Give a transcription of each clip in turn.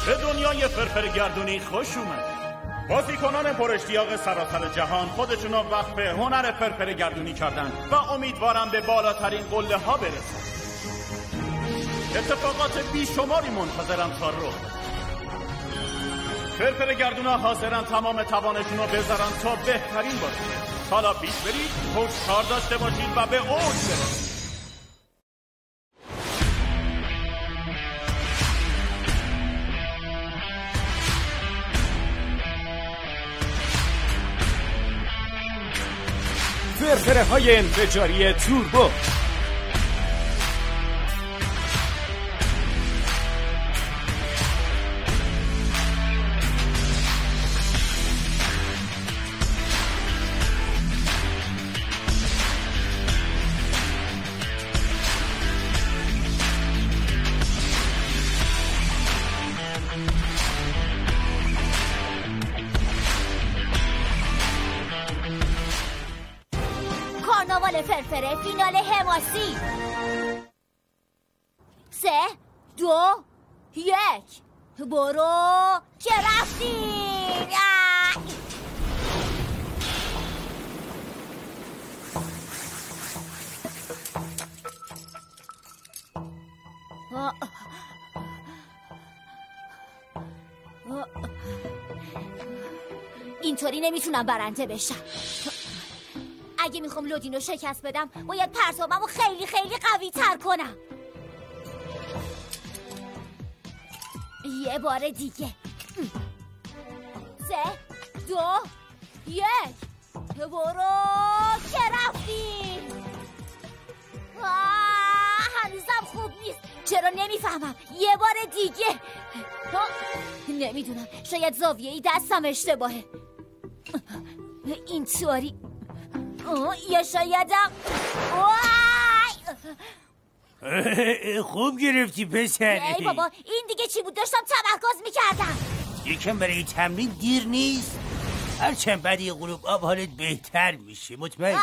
به دنیای فرفر گردونی خوش اومد. بازیکنان پر اشتیاق سراسر جهان خودشون رو وقف به هنر فرفر گردونی کردن و امیدوارم به بالاترین قله ها برسن. اتفاقات بیشماری منتظرن تا رخ. فرفر گردونا حاضرن تمام توانشون رو بذارن تا بهترین باشه. حالا پیش برید، هوشیار داشته باشید و به اوج برسید. فرفره های انفجاری توربو. کارناوال فرفره فینال حماسی. 3 2 1 برو که رفتیم. اینطوری نمیتونم برنده بشم. اگه میخوام لودین رو شکست بدم باید پرتابم رو خیلی خیلی قوی تر کنم. یه بار دیگه. 3 2 1 برو که رفتی. هنوزم خوب نیست. چرا نمیفهمم. یه بار دیگه. نمیدونم، شاید زاویه‌ای دستم اشتباهه. اینطوری یا شایدم. خوب گرفتی پسر. ای بابا، این دیگه چی بود؟ داشتم تمرکز میکردم. یکم برای تمرین دیر نیست. هرچند بعد یه غروب آب حالت بهتر میشه. مطمئن.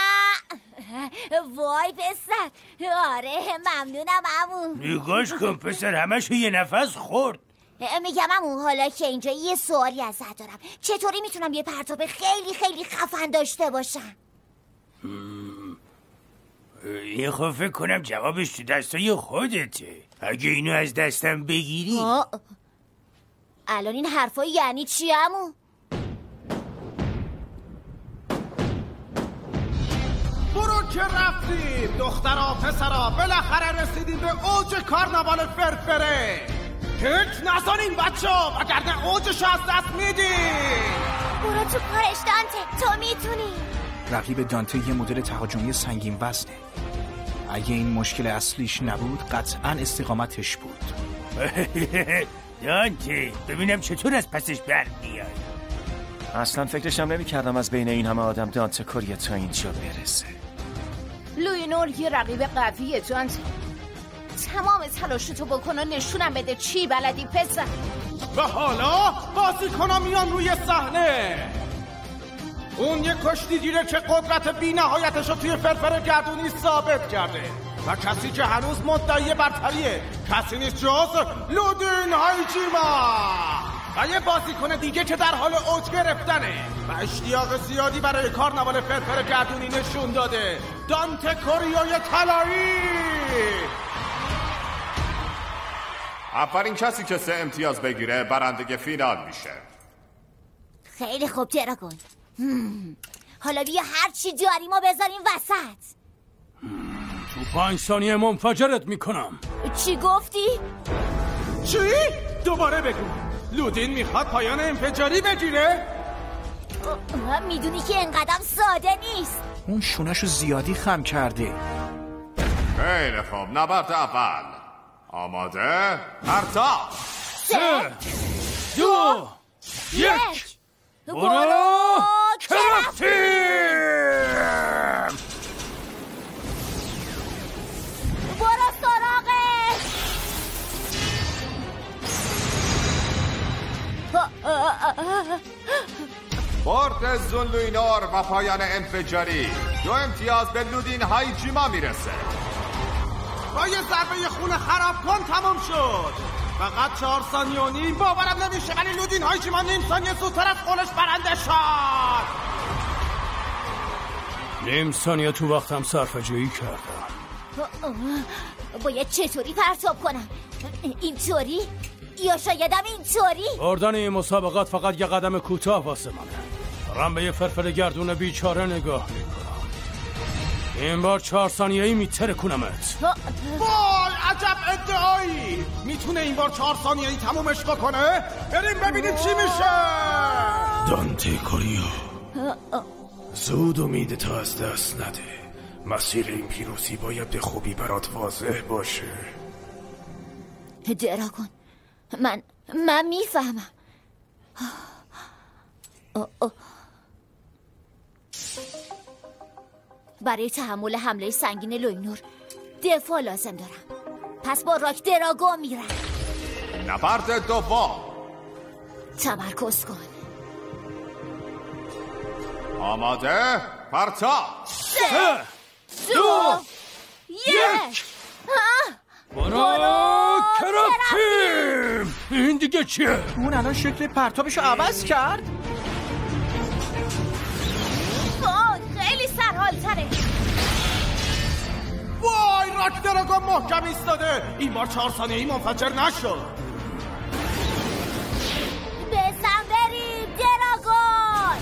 وای پسر. آره ممنونم عمو. نگاش کن پسر، همشو یه نفس خورد. میگم عمو، حالا که اینجا یه سوالی ازت دارم. چطوری میتونم یه پرتاب خیلی خیلی خفن داشته باشم؟ یه خب فکر کنم جوابش تو دستای خودته. اگه اینو از دستم بگیری. الان این حرفا یعنی چی عمو؟ برو که رفتیم دخترا پسرا، بالاخره رسیدیم به اوج کارناوال فرفره. هیچ نزنین بچه‌ها، وگرنه اوجش از دست میدیم. برو تو کارش دانته، تو میتونی. رقیب دانته یه مدل تهاجمی سنگین وزنه. اگه این مشکل اصلیش نبود قطعاً استقامتش بود. دانته ببینم چطور از پسش بر میای. اصلا فکرشم نمی کردم از بین این همه آدم دانته کوریه تا اینجا برسه. لوینور یه رقیب قویه دانته. تمام تلاشتو بکن و نشونم بده چی بلدی پسر. و حالا بازیکن‌ها میان روی صحنه. اون یه کشتیگیره که قدرت بی نهایتش رو توی فرفر گردونی ثابت کرده و کسی که هنوز مدعی برتریه کسی نیست جز لودین هایجیما. و یه بازیکن دیگه که در حال اوج گرفتنه و اشتیاق زیادی برای کارناوال فرفر گردونی نشون داده، دانته کوریای طلایی. اولین کسی که 3 امتیاز بگیره برنده فینال میشه. خیلی خوب دراگون. حالا بیا هر چی داریم و بذاریم وسط. تو 5 ثانیه منفجرت میکنم. چی گفتی؟ چی؟ دوباره بگو. لودین میخواد پایان انفجاری بگیره؟ میدونی که اینقدر ساده نیست. اون شونه‌شو زیادی خم کرده. خیلی خوب، نبرد اول. آماده؟ پرتاب. 3 2 1 برو که رفتیم. برو سراغش. برد زونلوینور و پایان انفجاری. 2 امتیاز به لودین هایجیما میرسه. با یه ضربه خون خراب کن تمام شد. فقط 4 ثانیه و نیم. باورم نمیشه ولی لودین هایشیما نیم ثانیه زودتر از قولش برنده شد. نیم ثانیه تو وقتم صرفه‌جویی کردم. باید چطوری پرتاب کنم؟ اینطوری؟ یا شایدم اینطوری؟ بردن این مسابقات فقط یه قدم کوتاه واسه منه. دارم به یه فرفر گردون بیچاره نگاه میکنم. این بار 4 ثانیه‌ای میترکونمت. وای عجب ادعایی. میتونه این بار 4 ثانیه‌ای تمومش کنه؟ بریم ببینیم چی میشه. دانته کوریا، زود امیدت از دست نده. مسیر این پیروزی باید به خوبی برات واضح باشه. دراگون، من میفهمم. برای تحمل حمله سنگین لوینور دفاع لازم دارم. پس با راک دراگون میرم. نبرد دوم. تمرکز کن. آماده؟ پرتاب. 3 2 1. برو کرفتیم. این دیگه چیه؟ اون الان شکل پرتابشو عوض کرد. خیلی سرحال تره. وای راک دراگون محکم ایستاده. این بار 4 ثانیه‌ای منفجر نشد. بزن بریم دراگون.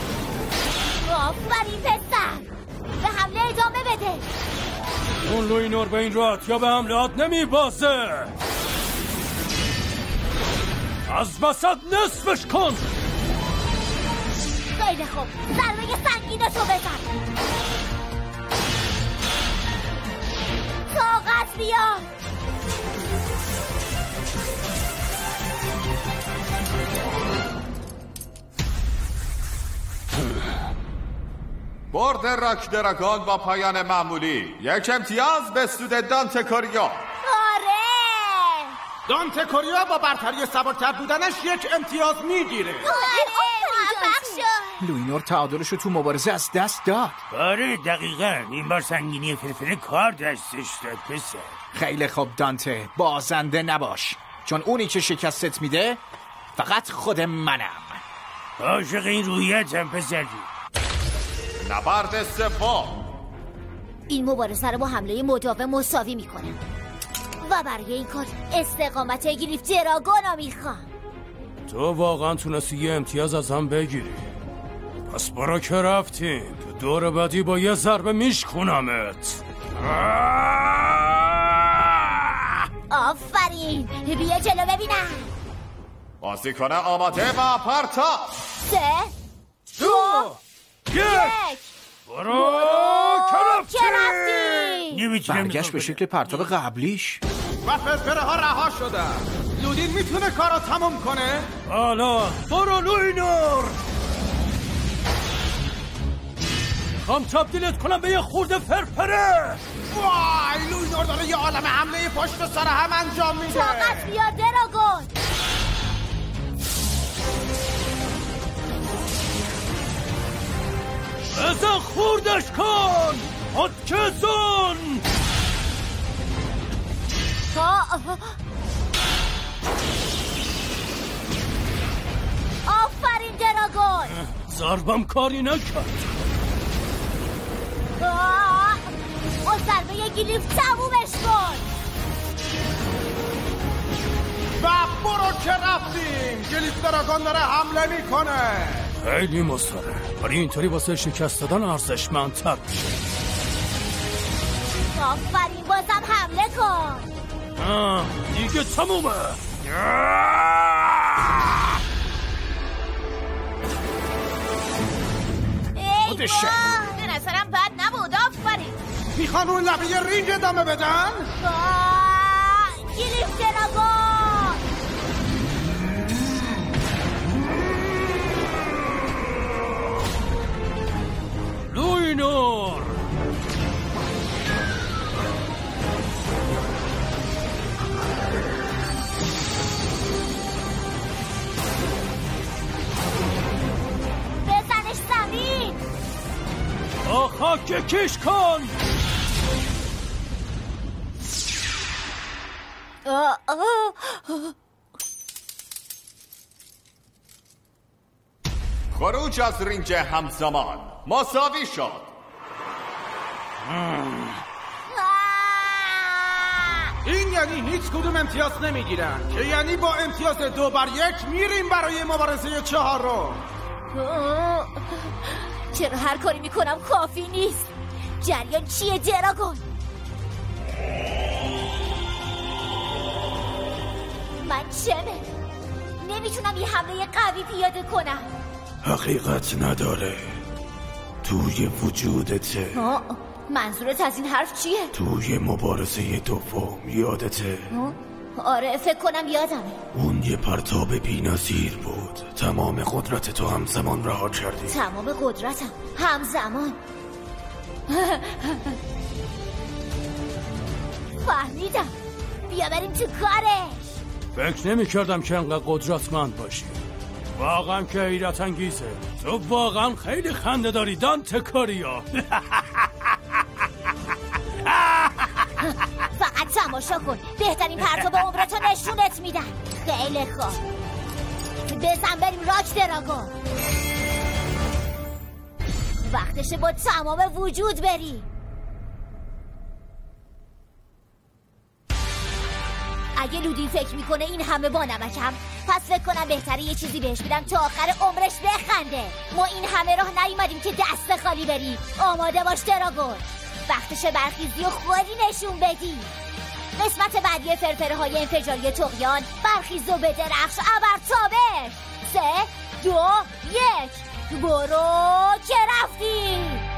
آفرین پسر. به حمله ادامه بده. اون لوینور به این راحت یا به حملات نمیبازه. از وسط نصفش کن. خیلی خوب، ضربه سنگینشو بزن. طاقت بیار. برد راک دراگون با پایان معمولی. 1 امتیاز به سود دانته کوریا. آره. دانته کوریا با برتری سبکتر بودنش 1 امتیاز میگیره. لوینور تعادلشو تو مبارزه از دست داد. آره دقیقاً. این بار سنگینی فرفره کار دستش داد پسر. خیلی خوب دانته، بازنده نباش، چون اونی که شکستت میده فقط خود منم. عاشق این رویتم پسر. نبرد سوم. این مبارزه رو با حمله مداوم مساوی میکنم و برای این کار استقامت گلیف دراگون رو میخوام. تو واقعا تونستی یه امتیاز از هم بگیری. پس برو که رفتیم. تو دور بعدی با یه ضربه میشکنمت. آفرین. بیا جلو ببینم. بازیکن آماده و پرتاب. 3 2 1. برو کرفتیم. برگشت به شکل پرتاب قبلیش. و فرفره ها رها شدن. لودین میتونه کارو تموم کنه؟ حالا برو لوینور. خواهم تبدیلت کنم به یه خورده فرفره. وای لوینور داره یه عالم حمله پشت سر هم انجام میده. طاقت بیار دراگون. بزن خوردش کن. حدکزون. آفرین دراگون. ضربم کاری نکرد. با ضربه گلیف تمومش کن. و برو که رفتیم. گلیف دراگون داره حمله میکنه. خیلی مصره، ولی اینطوری واسه شکست دادن ارزشمندتر میشه. آفرین، بازم حمله کن. دیگه تمومه. ای به نظرم بد نبود. آفرین. میخوان اون لبه رینگ ادامه بدن؟ گلیف دراگون. لوینور. بزنش زمین. خاک کش کن. خروج از رینج همزمان مساوی شد. این یعنی هیچ کدوم امتیاز نمیگیرن که یعنی با امتیاز 2-1 میریم برای مبارزه 4. چرا هر کاری میکنم کافی نیست؟ جریان چیه دراگون؟ من چمه؟ نمیتونم یه حمله قوی پیاده کنم. حقیقت نداره، توی وجودته. منظورت از این حرف چیه؟ توی مبارزه دوم یادته؟ آره فکر کنم یادمه. اون یه پرتاب بی‌نظیر بود، تمام قدرت تو همزمان رها کردی. تمام قدرتم همزمان؟ فهمیدم، بیا بریم تو کارش. فکر نمی کردم که انقدر قدرتمند باشی. واقعا که حیرت انگیزه. تو واقعا خیلی خنده داری دانته کاریا. فقط تماشا کن، بهترین پرتاب عمرتو نشونت میدن. خیلی خوب، بزن بریم راک دراگون. وقتشه با تمام وجود بری. اگه لودین فکر میکنه این همه با نمکم، پس فکر کنم بهتره یه چیزی بهش بدم تا آخر عمرش بخنده. ما این همه راه نیومدیم که دست خالی بریم. آماده باش دراگون، وقتشه برخیزی و خودی نشون بدی. قسمت بعدی فرفره های انفجاری طغیان، برخیز و به درخش ابرتابه. 3، 2، 1 برو که رفتی.